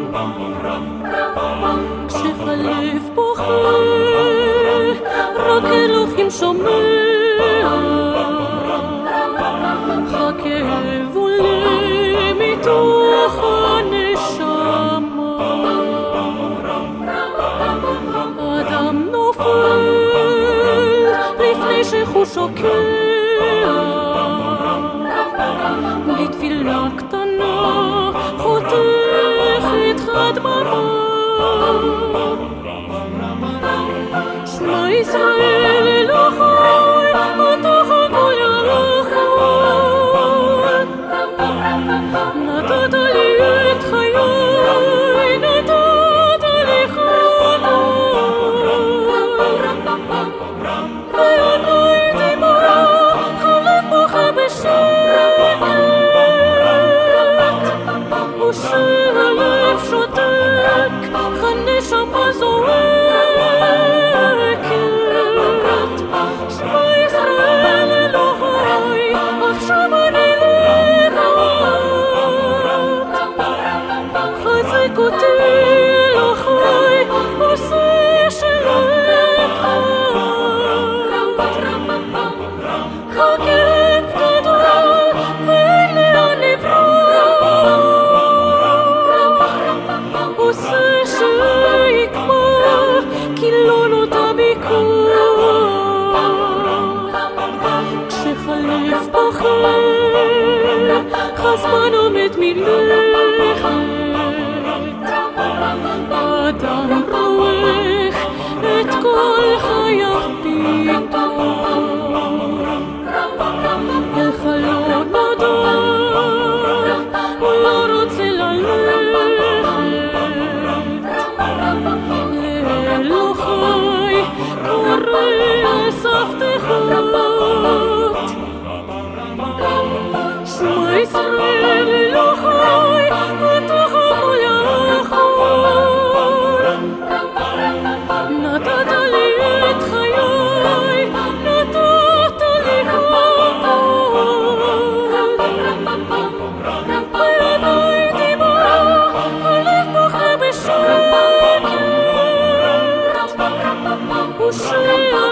כשחלף בוכה, רק אלוהים שומע, הכאב עולה מתוך הנשמה, אדם נופל לפני שהוא שוקע, בתפילה קטנה חותכת הדממה, שמע ישראל אלוהי בתוך הכל ירחון, נתת לי את חיי, נתת לי חיים, בעיניי דמעה חלף בוכה בשקט, ושהלב שותק, הנשמה זועקת, שמע ישראל אלוהי, עכשיו אני לבד, חזק אותי אלוהי, עושה שלב חד, הכאב גדול ואין לאן לברוח, עושה שיקמח כי לא נותר בי כוח, כשחלף בחר הזמן עומד מלכת, אדם רוח את כל חייו פתאום, אל חלון אדם הוא לא רוצה ללכת, לאלוהי קורא על סף תהות, שמע ישראל אלוהי בתוך הכל ירחון, נתת לי את חיי, נתת לי הכל, בעיניי דמעה חלף בוכה בשקט, ושהלב